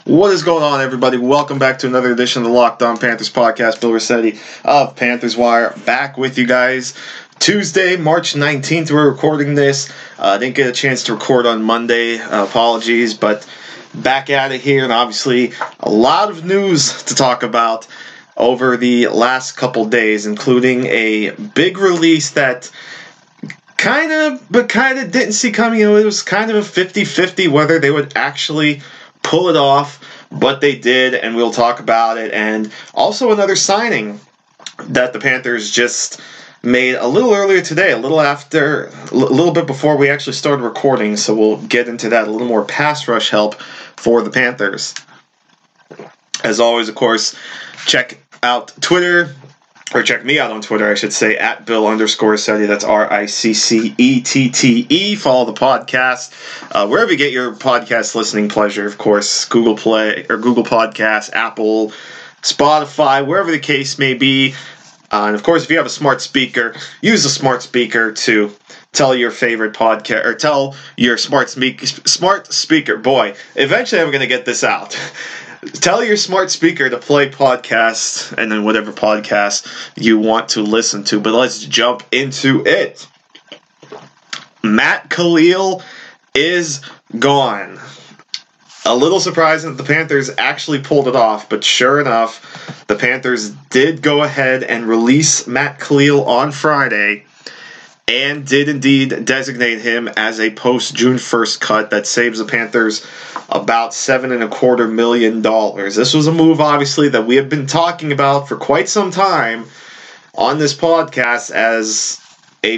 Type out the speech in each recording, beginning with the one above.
What is going on, everybody? Welcome back to another edition of the Locked On Panthers podcast. Bill Rossetti of Panthers Wire back with you guys. Tuesday, March 19th, we're recording this. Didn't get a chance to record on Monday. Apologies, but back at it here, and obviously a lot of news to talk about over the last couple days, including a big release that kind of didn't see coming. It was kind of a 50-50 whether they would actually pull it off, but they did, and we'll talk about it. And also another signing that the Panthers just made a little earlier today, a little bit before we actually started recording, so we'll get into that, a little more pass rush help for the Panthers. As always, of course, check out Twitter, or check me out on Twitter, I should say, at Bill_Rossetti. That's RICCETTE. Follow the podcast wherever you get your podcast listening pleasure. Of course, Google Play or Google Podcasts, Apple, Spotify, wherever the case may be. And of course, if you have a smart speaker, use the smart speaker to tell your favorite podcast, or tell your smart speaker. Boy, eventually I'm going to get this out. Tell your smart speaker to play podcasts and then whatever podcast you want to listen to. But let's jump into it. Matt Kalil is gone. A little surprising that the Panthers actually pulled it off, but sure enough, the Panthers did go ahead and release Matt Kalil on Friday and did indeed designate him as a post-June 1st cut that saves the Panthers about $7.25 million. This was a move, obviously, that we have been talking about for quite some time on this podcast as a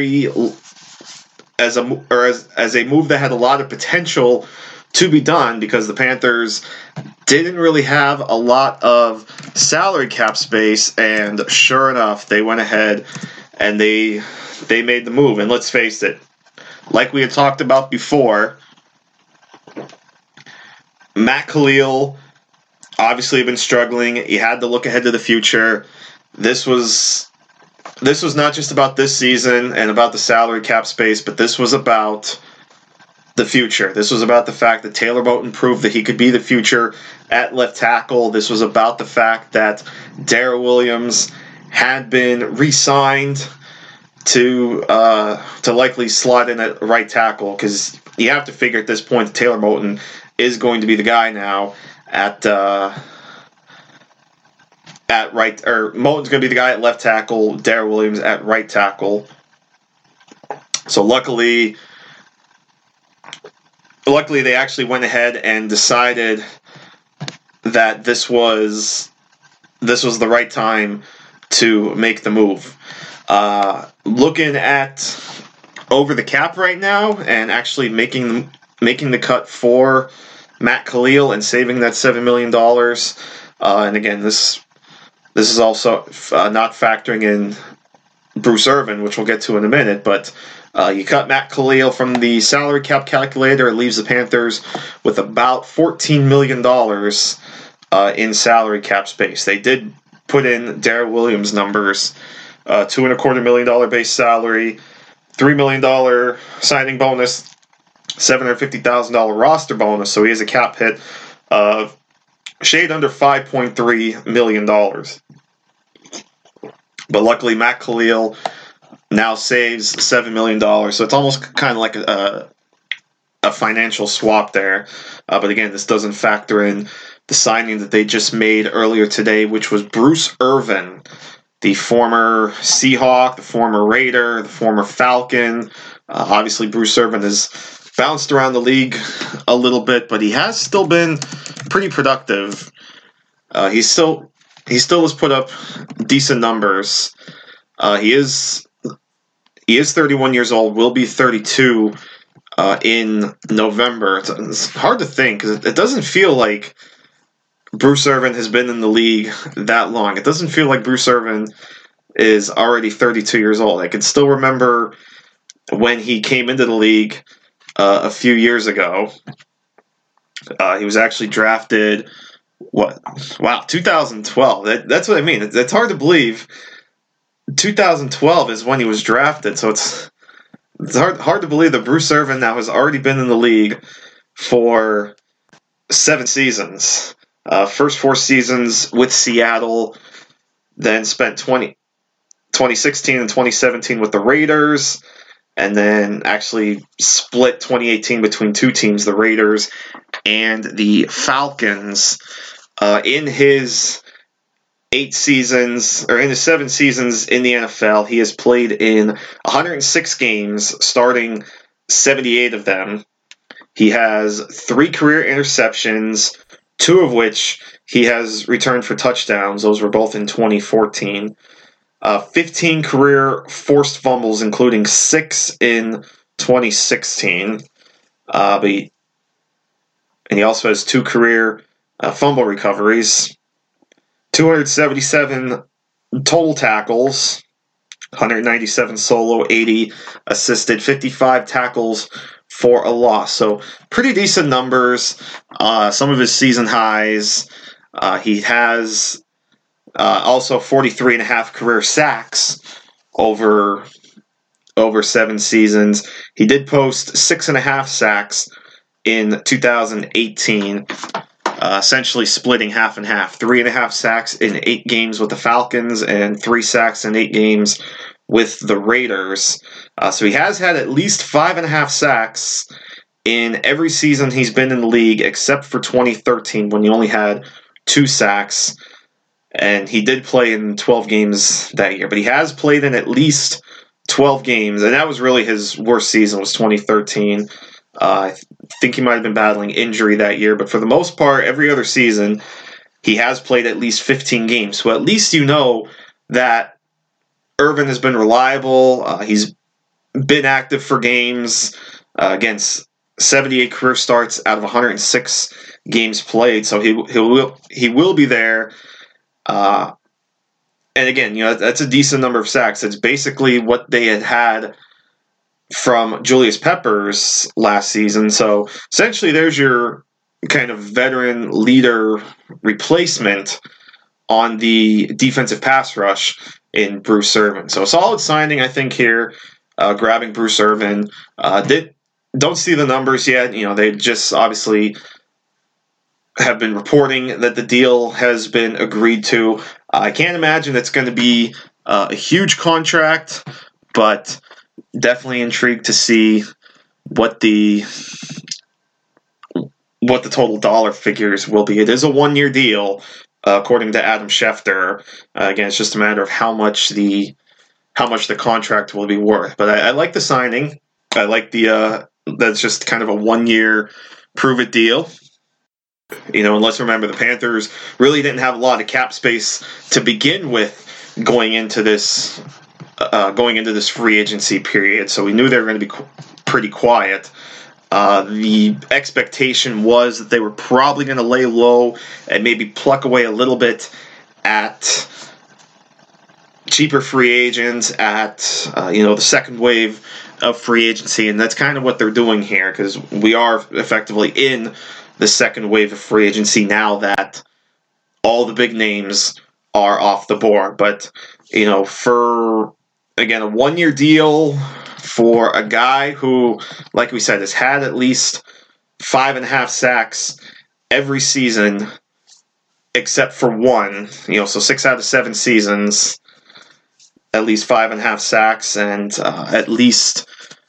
move that had a lot of potential to be done, because the Panthers didn't really have a lot of salary cap space, and sure enough, they went ahead and they made the move. And let's face it, like we had talked about before, Matt Kalil obviously had been struggling. He had to look ahead to the future. This was not just about this season and about the salary cap space, but this was about the future. This was about the fact that Taylor Moton proved that he could be the future at left tackle. This was about the fact that Daryl Williams had been re-signed to likely slot in at right tackle, because you have to figure at this point that Taylor Moton is going to be the guy now at right, or Moton's going to be the guy at left tackle, Daryl Williams at right tackle. So luckily they actually went ahead and decided that this was the right time to make the move. Looking at over the cap right now and actually making the cut for Matt Kalil and saving that $7 million. And again, this is also not factoring in Bruce Irvin, which we'll get to in a minute, but you cut Matt Kalil from the salary cap calculator. It leaves the Panthers with about $14 million in salary cap space. They did put in Daryl Williams' numbers, $2.25 million base salary, $3 million signing bonus, $750,000 roster bonus, so he has a cap hit of shade under $5.3 million. But luckily, Matt Kalil now saves $7 million, so it's almost kind of like a financial swap there. But again, this doesn't factor in the signing that they just made earlier today, which was Bruce Irvin, the former Seahawk, the former Raider, the former Falcon. Obviously, Bruce Irvin has bounced around the league a little bit, but he has still been pretty productive. He still has put up decent numbers. He is 31 years old, will be 32 in November. It's hard to think, because it doesn't feel like Bruce Irvin has been in the league that long. It doesn't feel like Bruce Irvin is already 32 years old. I can still remember when he came into the league a few years ago. He was actually drafted, 2012. That's what I mean. It's hard to believe. 2012 is when he was drafted, so it's hard to believe that Bruce Irvin now has already been in the league for 7 seasons. First 4 seasons with Seattle, then spent 2016 and 2017 with the Raiders, and then actually split 2018 between 2 teams, the Raiders and the Falcons. In his 8 seasons, or in his 7 seasons in the NFL, he has played in 106 games, starting 78 of them. He has 3 career interceptions, 2 of which he has returned for touchdowns. Those were both in 2014. 15 career forced fumbles, including 6 in 2016. And he also has 2 career fumble recoveries. 277 total tackles, 197 solo, 80 assisted, 55 tackles for a loss. So pretty decent numbers. Some of his season highs. He has also 43.5 career sacks over 7 seasons. He did post 6.5 sacks in 2018. Essentially splitting half and half. 3.5 sacks in 8 games with the Falcons and 3 sacks in 8 games with the Raiders. So he has had at least 5.5 sacks in every season he's been in the league, except for 2013 when he only had 2 sacks. And he did play in 12 games that year. But he has played in at least 12 games, and that was really his worst season, was 2013. I think he might have been battling injury that year, but for the most part, every other season, he has played at least 15 games. So at least you know that Irvin has been reliable. He's been active for games against 78 career starts out of 106 games played. So he will be there. And again, that's a decent number of sacks. It's basically what they had from Julius Peppers last season. So essentially there's your kind of veteran leader replacement on the defensive pass rush in Bruce Irvin. So a solid signing, I think, here, grabbing Bruce Irvin. Don't see the numbers yet. They just obviously have been reporting that the deal has been agreed to. I can't imagine it's going to be a huge contract, but definitely intrigued to see what the total dollar figures will be. It is a 1-year deal, according to Adam Schefter. Again, it's just a matter of how much the contract will be worth. But I like the signing. I like that's just kind of a 1-year prove-it deal. And let's remember the Panthers really didn't have a lot of cap space to begin with going into this free agency period, so we knew they were going to be pretty quiet. The expectation was that they were probably going to lay low and maybe pluck away a little bit at cheaper free agents, at the second wave of free agency, and that's kind of what they're doing here, because we are effectively in the second wave of free agency now that all the big names are off the board. But for, again, a 1-year deal for a guy who, like we said, has had at least 5.5 sacks every season except for 1. So 6 out of 7 seasons, at least 5.5 sacks, and at least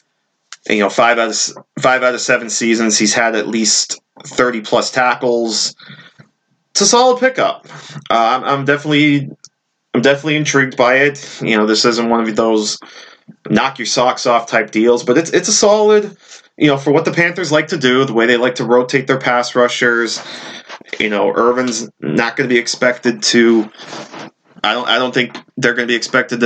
5 out of 7 seasons he's had at least 30 plus tackles. It's a solid pickup. I'm definitely intrigued by it. This isn't one of those knock your socks off type deals, but it's a solid, for what the Panthers like to do, the way they like to rotate their pass rushers. Irvin's not going to be expected to. I don't think they're going to be expected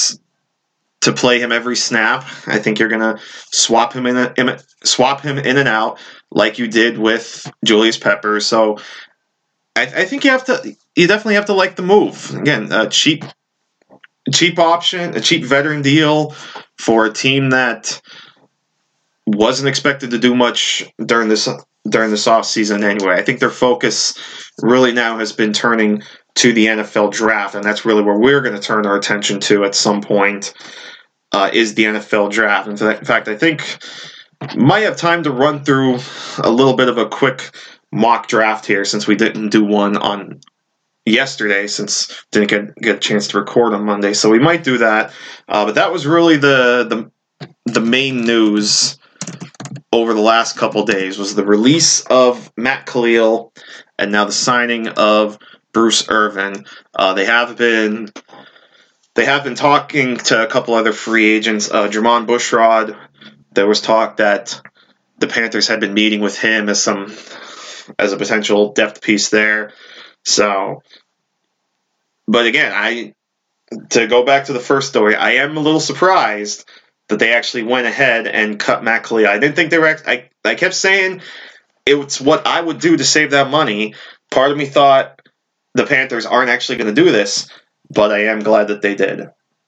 to play him every snap. I think you're going to swap him in and out like you did with Julius Peppers. So I think you definitely have to like the move. Again, a cheap option, a cheap veteran deal for a team that wasn't expected to do much during this offseason anyway. I think their focus really now has been turning to the NFL draft, and that's really where we're going to turn our attention to at some point, is the NFL draft. In fact, I think might have time to run through a little bit of a quick mock draft here, since we didn't do one on yesterday, since didn't get a chance to record on Monday. So we might do that. But that was really the main news over the last couple days, was the release of Matt Kalil and now the signing of Bruce Irvin. They have been talking to a couple other free agents. Jermon Bushrod, there was talk that the Panthers had been meeting with him as a potential depth piece there. So, but again, to go back to the first story, I am a little surprised that they actually went ahead and cut Matt Kalil. I didn't think they were. I kept saying it's what I would do to save that money. Part of me thought the Panthers aren't actually going to do this, but I am glad that they did.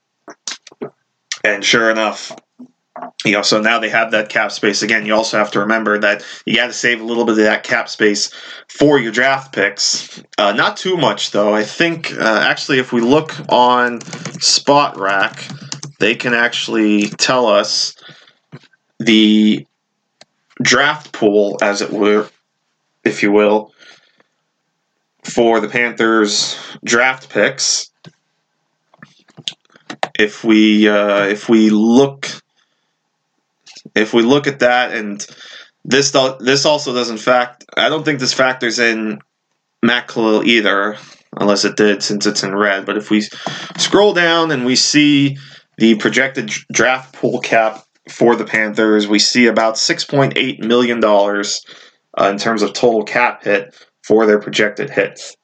And sure enough, so now they have that cap space. Again, you also have to remember that you got to save a little bit of that cap space for your draft picks. Not too much, though. I think, actually, if we look on Spot Rack, they can actually tell us the draft pool, as it were, if you will, for the Panthers draft picks. If we look at that, and this also doesn't I don't think this factors in Matt Kalil either, unless it did, since it's in red. But if we scroll down and we see the projected draft pool cap for the Panthers, we see about $6.8 million in terms of total cap hit for their projected hits.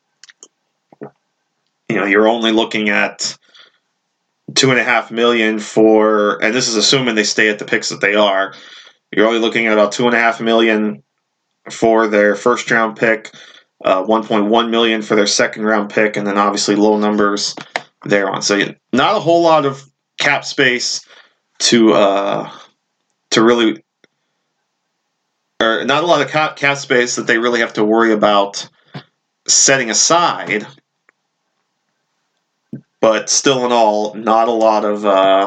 You're only looking at $2.5 million for, and this is assuming they stay at the picks that they are. You're only looking at about $2.5 million for their first round pick, $1.1 million for their second round pick, and then obviously low numbers thereon. So not a whole lot of cap space to really, or not a lot of cap space that they really have to worry about setting aside. But still, in all, not a lot of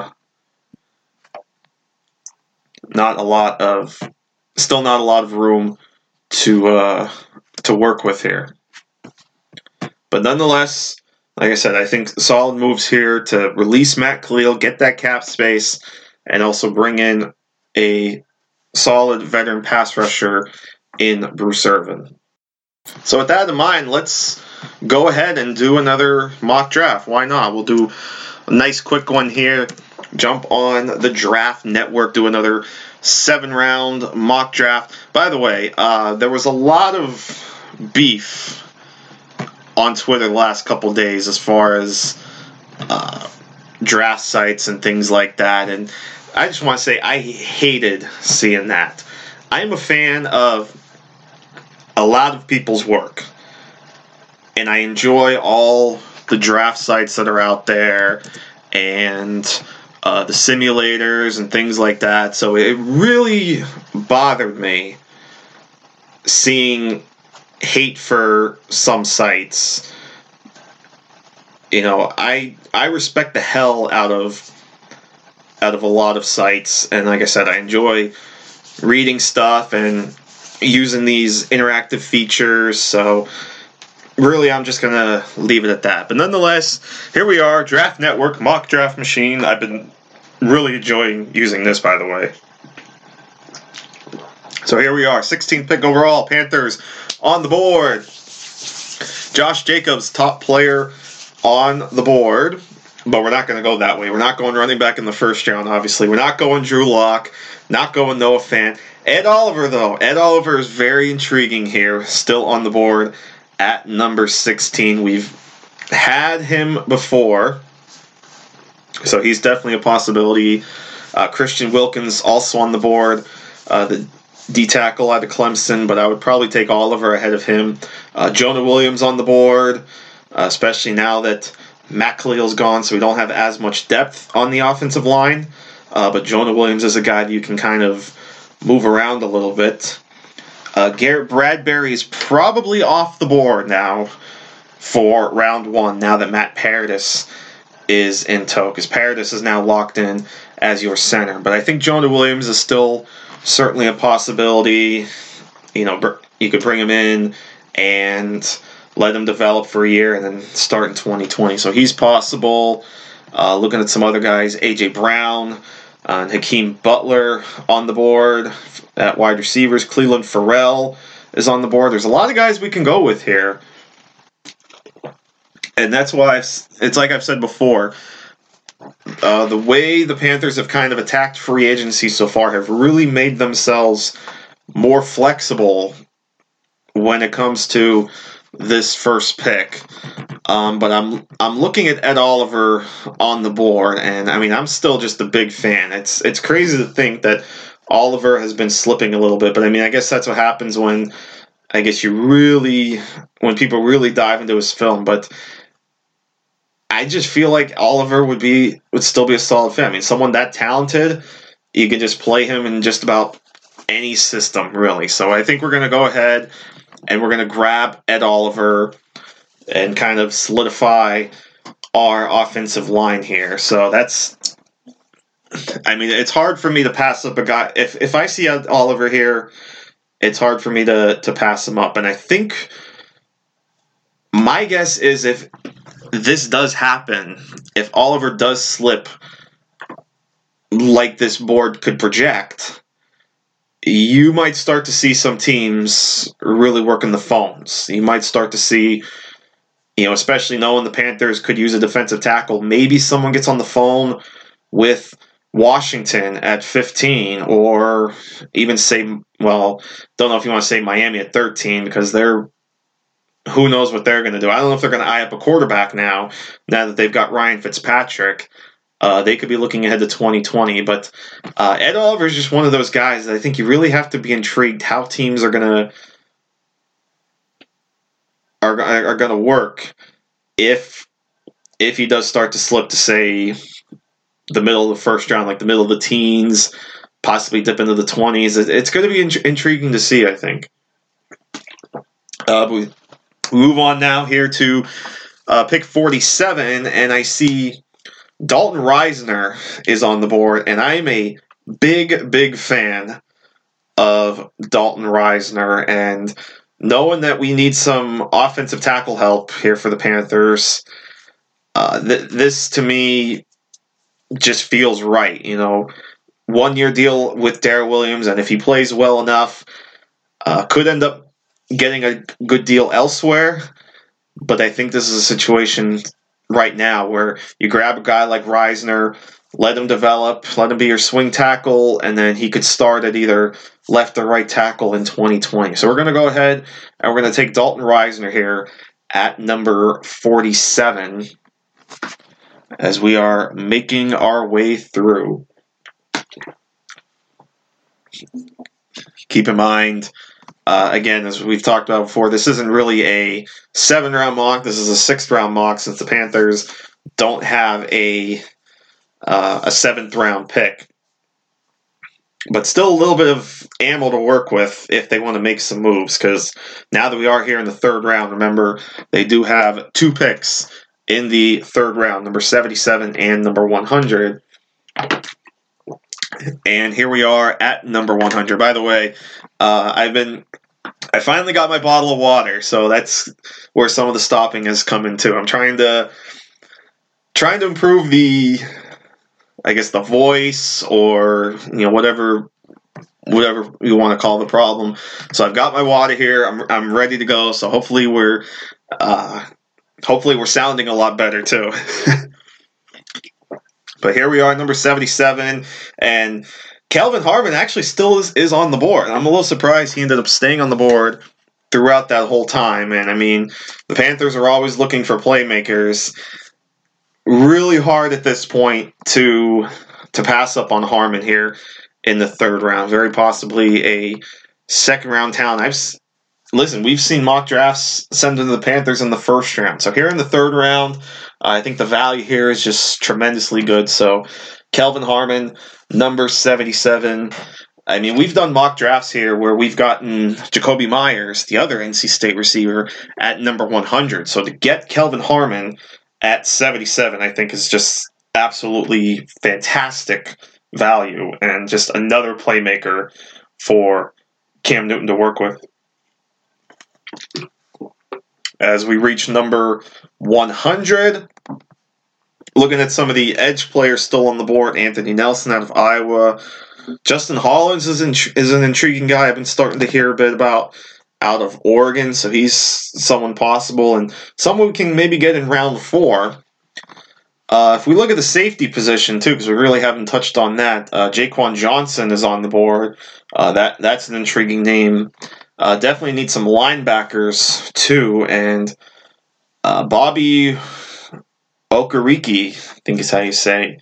room to work with here. But nonetheless, like I said, I think solid moves here to release Matt Kalil, get that cap space, and also bring in a solid veteran pass rusher in Bruce Irvin. So with that in mind, let's go ahead and do another mock draft. Why not? We'll do a nice quick one here. Jump on the Draft Network, do another 7-round mock draft. By the way, there was a lot of beef on Twitter the last couple days as far as draft sites and things like that. And I just want to say I hated seeing that. I'm a fan of a lot of people's work, and I enjoy all the draft sites that are out there and the simulators and things like that. So it really bothered me seeing hate for some sites. I respect the hell out of a lot of sites, and like I said, I enjoy reading stuff and using these interactive features. So really, I'm just going to leave it at that. But nonetheless, here we are, Draft Network, mock draft machine. I've been really enjoying using this, by the way. So here we are, 16th pick overall, Panthers on the board. Josh Jacobs, top player on the board. But we're not going to go that way. We're not going running back in the first round, obviously. We're not going Drew Lock, not going Noah Fant. Ed Oliver, though. Ed Oliver is very intriguing here, still on the board at number 16. We've had him before, so he's definitely a possibility. Christian Wilkins also on the board, the D-tackle out of Clemson, but I would probably take Oliver ahead of him. Jonah Williams on the board, especially now that Matt Kalil's gone, so we don't have as much depth on the offensive line. But Jonah Williams is a guy that you can kind of move around a little bit. Garrett Bradbury is probably off the board now for round 1, now that Matt Paradis is in tow, because Paradis is now locked in as your center. But I think Jonah Williams is still certainly a possibility. you could bring him in and let him develop for a year and then start in 2020. So he's possible. Looking at some other guys, A.J. Brown and Hakeem Butler on the board at wide receivers. Cleveland Farrell is on the board. There's a lot of guys we can go with here. And that's why it's like I've said before, the way the Panthers have kind of attacked free agency so far have really made themselves more flexible when it comes to this first pick. But I'm looking at Ed Oliver on the board, and I mean I'm still just a big fan. It's crazy to think that Oliver has been slipping a little bit, but I mean I guess that's what happens when people really dive into his film. But I just feel like Oliver would still be a solid fit. I mean, someone that talented, you can just play him in just about any system, really. So I think we're going to go ahead and we're going to grab Ed Oliver and kind of solidify our offensive line here. So it's hard for me to pass up a guy. If I see Ed Oliver here, it's hard for me to pass him up. And I think my guess is if this does happen, if Oliver does slip like this board could project, you might start to see some teams really working the phones. You might start to see, especially knowing the Panthers could use a defensive tackle, maybe someone gets on the phone with Washington at 15, or even don't know if you want to say Miami at 13, because who knows what they're going to do. I don't know if they're going to eye up a quarterback now that they've got Ryan Fitzpatrick. They could be looking ahead to 2020. But Ed Oliver is just one of those guys that I think you really have to be intrigued how teams are going to work if he does start to slip to, say, the middle of the first round, like the middle of the teens, possibly dip into the 20s. It's going to be intriguing to see, I think. We move on now here to pick 47, and I see Dalton Risner is on the board, and I am a big fan of Dalton Risner, and knowing that we need some offensive tackle help here for the Panthers, this to me just feels right. 1-year deal with Darrell Williams, and if he plays well enough, could end up getting a good deal elsewhere. But I think this is a situation right now where you grab a guy like Risner, let him develop, let him be your swing tackle, and then he could start at either left or right tackle in 2020. So we're going to go ahead and we're going to take Dalton Risner here at number 47 as we are making our way through. Keep in mind, again, as we've talked about before, this isn't really a 7-round mock. This is a 6th-round mock since the Panthers don't have a 7th-round pick. But still a little bit of ammo to work with if they want to make some moves, because now that we are here in the 3rd round, remember, they do have 2 picks in the 3rd round, number 77 and number 100. And here we are at number 100. By the way, I finally got my bottle of water, so that's where some of the stopping has come into. I'm trying to improve the voice, or whatever you want to call the problem. So I've got my water here. I'm ready to go. So hopefully we're sounding a lot better too. But here we are, number 77, and Kelvin Harmon actually still is on the board. I'm a little surprised he ended up staying on the board throughout that whole time. And I mean, the Panthers are always looking for playmakers. Really hard at this point to pass up on Harmon here in the 3rd round. Very possibly a 2nd-round talent. We've seen mock drafts send to the Panthers in the 1st round. So here in the 3rd round, I think the value here is just tremendously good. So Kelvin Harmon, number 77. I mean, we've done mock drafts here where we've gotten Jacoby Myers, the other NC State receiver, at number 100. So to get Kelvin Harmon at 77, I think is just absolutely fantastic value and just another playmaker for Cam Newton to work with. As we reach number 100, looking at some of the edge players still on the board, Anthony Nelson out of Iowa. Justin Hollins is an intriguing guy I've been starting to hear a bit about out of Oregon, so he's someone possible and someone we can maybe get in round 4. If we look at the safety position, too, because we really haven't touched on that, Jaquan Johnson is on the board. That's an intriguing name. Definitely need some linebackers, too, and Bobby Okereke, I think is how you say.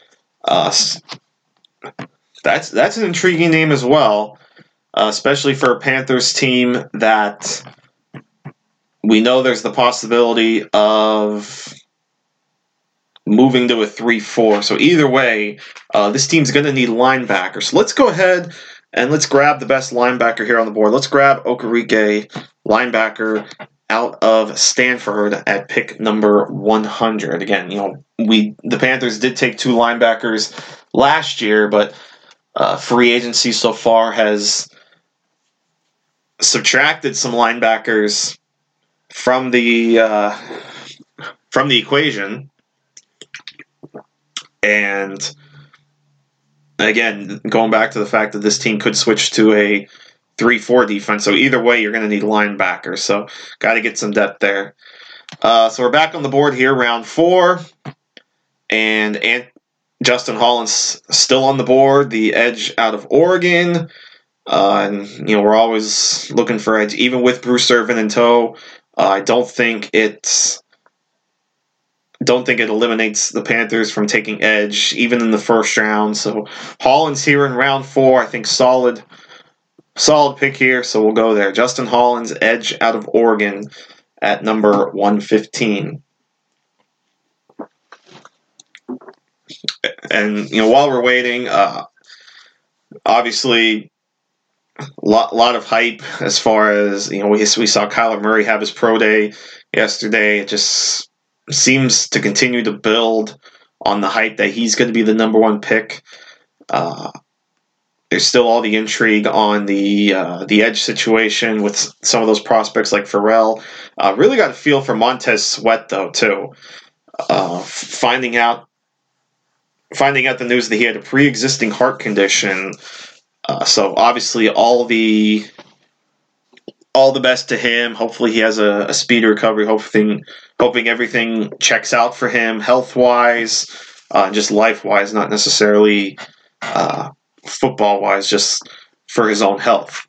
That's an intriguing name as well, especially for a Panthers team that we know there's the possibility of moving to a 3-4. So either way, this team's going to need linebackers. So let's go ahead and let's grab the best linebacker here on the board. Let's grab Okereke, linebacker out of Stanford at pick number 100. Again, the Panthers did take 2 linebackers last year, but free agency so far has subtracted some linebackers from the equation. And again, going back to the fact that this team could switch to a 3-4 defense. So either way, you're going to need linebackers. So got to get some depth there. So we're back on the board here, round 4. And Justin Hollins still on the board, the edge out of Oregon. And we're always looking for edge. Even with Bruce Irvin in tow, I don't think it eliminates the Panthers from taking edge, even in the first round. So Hollins here in round 4, I think solid pick here, so we'll go there. Justin Hollins, edge out of Oregon at number 115. And while we're waiting, obviously a lot of hype as far as we saw Kyler Murray have his pro day yesterday. It just seems to continue to build on the hype that he's going to be the number 1 pick. There's still all the intrigue on the edge situation with some of those prospects like Farrell. Really got a feel for Montez Sweat though too. Finding out the news that he had a pre-existing heart condition. So obviously all the best to him. Hopefully he has a speedy recovery. Hoping everything checks out for him health-wise, just life-wise, not necessarily football-wise, just for his own health.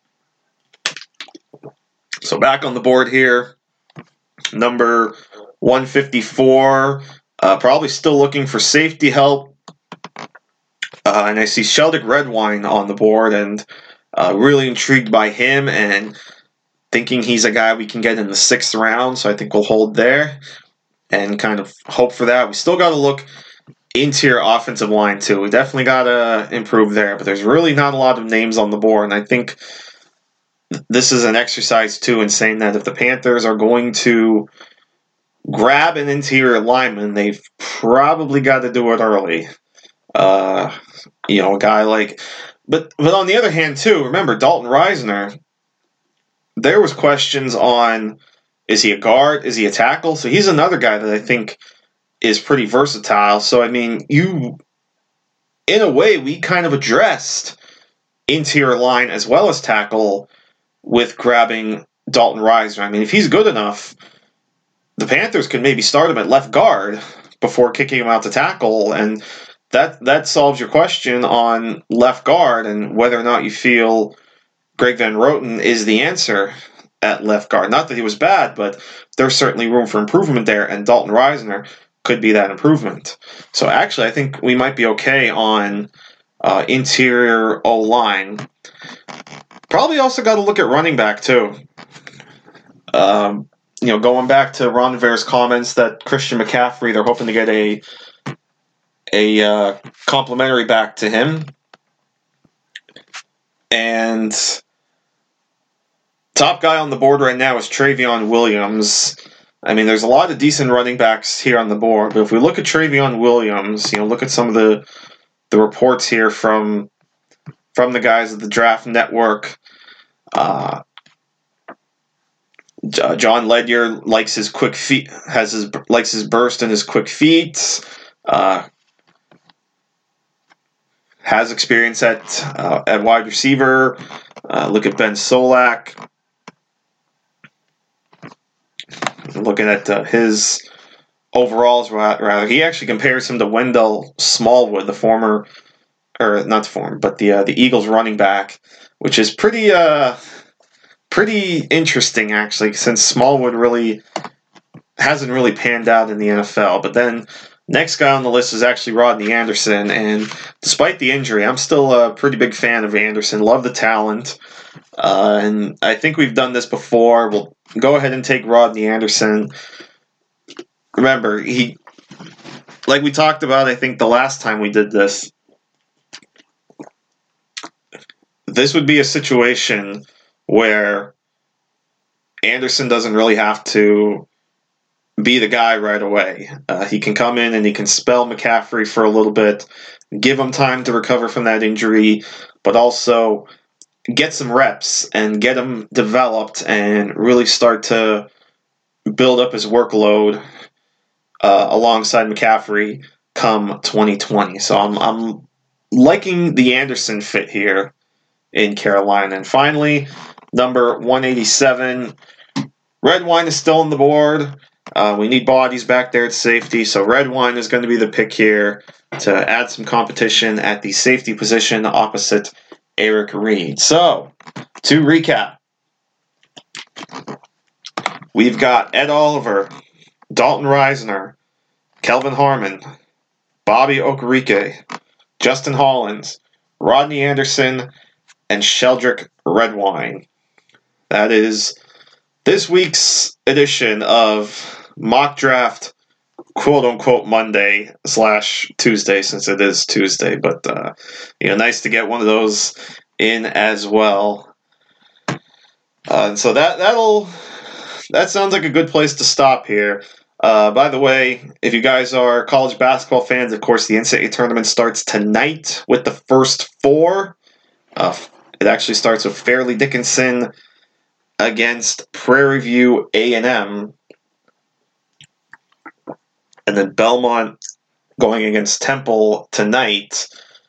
So back on the board here, number 154, probably still looking for safety help. And I see Sheldon Redwine on the board, and really intrigued by him and thinking he's a guy we can get in the 6th round, so I think we'll hold there and kind of hope for that. We still got to look interior offensive line too. We definitely got to improve there, but there's really not a lot of names on the board, and I think this is an exercise too in saying that if the Panthers are going to grab an interior lineman, they've probably got to do it early. A guy like... But on the other hand too, remember Dalton Risner, there was questions on, is he a guard? Is he a tackle? So he's another guy that I think is pretty versatile. So, I mean, in a way, we kind of addressed interior line as well as tackle with grabbing Dalton Risner. I mean, if he's good enough, the Panthers could maybe start him at left guard before kicking him out to tackle, and that solves your question on left guard and whether or not you feel Greg Van Roten is the answer at left guard. Not that he was bad, but there's certainly room for improvement there, and Dalton Risner could be that improvement. So actually, I think we might be okay on interior O-line. Probably also got to look at running back, too. Going back to Ron Rivera's comments that Christian McCaffrey, they're hoping to get a complimentary back to him. And top guy on the board right now is Travion Williams. I mean, there's a lot of decent running backs here on the board, but if we look at Travion Williams, look at some of the reports here from the guys at the Draft Network. John Ledyard likes his quick feet, likes his burst and his quick feet. Has experience at wide receiver. Look at Ben Solak. Looking at his overalls, rather, he actually compares him to Wendell Smallwood, the Eagles running back, which is pretty interesting actually, since Smallwood really hasn't really panned out in the NFL. But then next guy on the list is actually Rodney Anderson, and despite the injury, I'm still a pretty big fan of Anderson. Love the talent, and I think we've done this before. We'll go ahead and take Rodney Anderson. Remember, like we talked about, I think the last time we did this, this would be a situation where Anderson doesn't really have to be the guy right away. He can come in and he can spell McCaffrey for a little bit, give him time to recover from that injury, but also get some reps and get him developed and really start to build up his workload alongside McCaffrey come 2020. So I'm liking the Anderson fit here in Carolina. And finally, number 187, Redwine is still on the board. We need bodies back there at safety, so Redwine is going to be the pick here to add some competition at the safety position opposite Eric Reid. So, to recap, we've got Ed Oliver, Dalton Reisner, Kelvin Harmon, Bobby Okereke, Justin Hollins, Rodney Anderson, and Sheldrick Redwine. That is this week's edition of Mock Draft, quote-unquote Monday / Tuesday, since it is Tuesday. But, nice to get one of those in as well. And so that sounds like a good place to stop here. By the way, if you guys are college basketball fans, of course, the NCAA tournament starts tonight with the first four. It actually starts with Fairleigh Dickinson against Prairie View A&M. And then Belmont going against Temple tonight.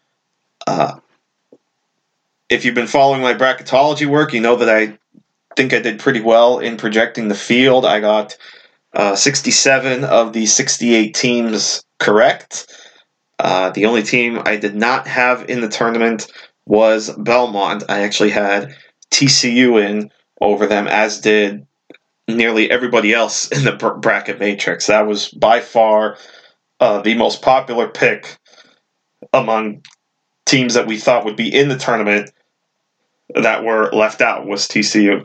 If you've been following my bracketology work, you know that I think I did pretty well in projecting the field. I got 67 of the 68 teams correct. The only team I did not have in the tournament was Belmont. I actually had TCU in over them, as did nearly everybody else in the bracket matrix. That was by far the most popular pick among teams that we thought would be in the tournament that were left out, was TCU.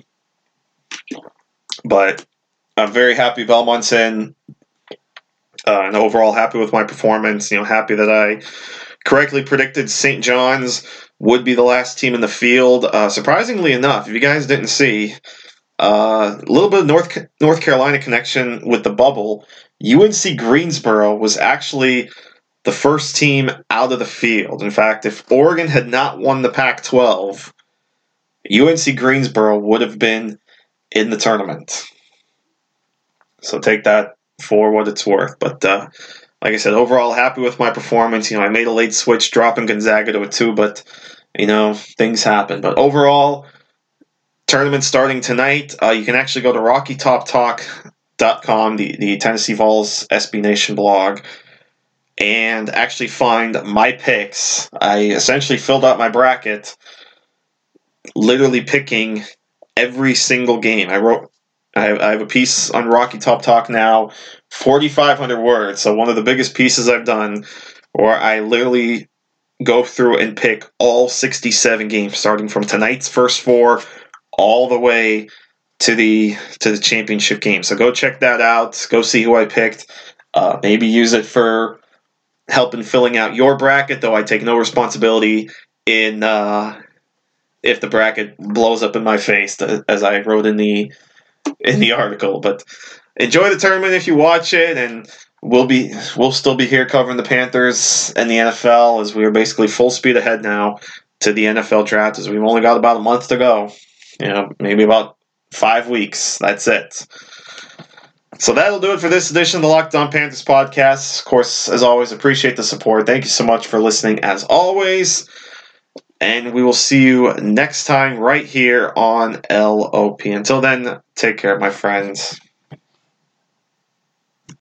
But I'm very happy Belmont's in, and overall happy with my performance. Happy that I correctly predicted St. John's would be the last team in the field. Surprisingly enough, if you guys didn't see, a little bit of North Carolina connection with the bubble. UNC Greensboro was actually the first team out of the field. In fact, if Oregon had not won the Pac-12, UNC Greensboro would have been in the tournament. So take that for what it's worth. But like I said, overall happy with my performance. I made a late switch, dropping Gonzaga to a 2, but things happen. But overall, tournament starting tonight. You can actually go to RockyTopTalk.com, the Tennessee Vols SB Nation blog, and actually find my picks. I essentially filled out my bracket, literally picking every single game. I have a piece on Rocky Top Talk now, 4,500 words, so one of the biggest pieces I've done, where I literally go through and pick all 67 games, starting from tonight's first 4 all the way to the championship game. So go check that out. Go see who I picked. Maybe use it for helping filling out your bracket, though I take no responsibility in if the bracket blows up in my face, as I wrote in the article. But enjoy the tournament if you watch it, and we'll still be here covering the Panthers and the NFL, as we are basically full speed ahead now to the NFL draft, as we've only got about a month to go. maybe about 5 weeks. That's it. So that'll do it for this edition of the Locked On Panthers podcast. Of course, as always, appreciate the support. Thank you so much for listening, as always. And we will see you next time right here on LOP. Until then, take care, my friends.